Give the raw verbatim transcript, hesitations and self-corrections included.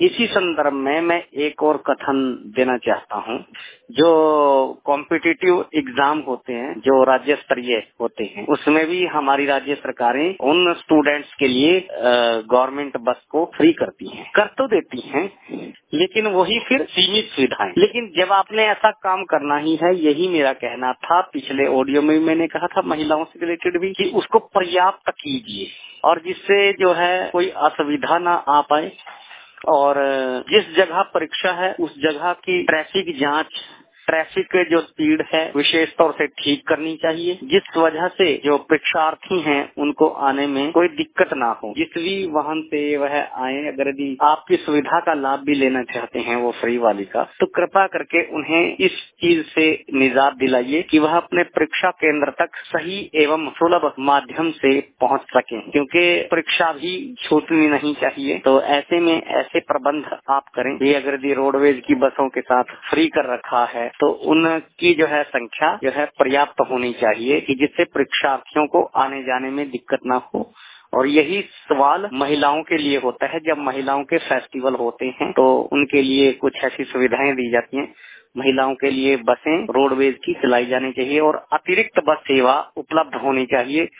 इसी संदर्भ में मैं एक और कथन देना चाहता हूँ। जो कॉम्पिटिटिव एग्जाम होते हैं, जो राज्य स्तरीय होते हैं, उसमें भी हमारी राज्य सरकारें उन स्टूडेंट्स के लिए गवर्नमेंट बस को फ्री करती हैं, कर तो देती हैं, लेकिन वही फिर सीमित सुविधाएं। लेकिन जब आपने ऐसा काम करना ही है, यही मेरा कहना था, पिछले ऑडियो में मैंने कहा था महिलाओं से रिलेटेड भी, कि उसको पर्याप्त कीजिए और जिससे जो है कोई असुविधा ना आ पाए। और जिस जगह परीक्षा है उस जगह की ट्रैफिक जांच, ट्रैफिक के जो स्पीड है विशेष तौर से ठीक करनी चाहिए, जिस वजह से जो परीक्षार्थी हैं उनको आने में कोई दिक्कत ना हो। जिस भी वाहन से वह आए, अगर यदि आपकी सुविधा का लाभ भी लेना चाहते हैं वो फ्री वाली का, तो कृपा करके उन्हें इस चीज से निजात दिलाइए कि वह अपने परीक्षा केंद्र तक सही एवं सुलभ माध्यम से पहुंच सकें, क्योंकि परीक्षा भी छूटनी नहीं चाहिए। तो ऐसे में ऐसे प्रबंध आप करें कि अगर यदि रोडवेज की बसों के साथ फ्री कर रखा है तो उनकी जो है संख्या जो है पर्याप्त होनी चाहिए, कि जिससे परीक्षार्थियों को आने जाने में दिक्कत ना हो। और यही सवाल महिलाओं के लिए होता है। जब महिलाओं के फेस्टिवल होते हैं तो उनके लिए कुछ ऐसी सुविधाएं दी जाती हैं। महिलाओं के लिए बसें रोडवेज की चलाई जानी चाहिए और अतिरिक्त बस सेवा उपलब्ध होनी चाहिए,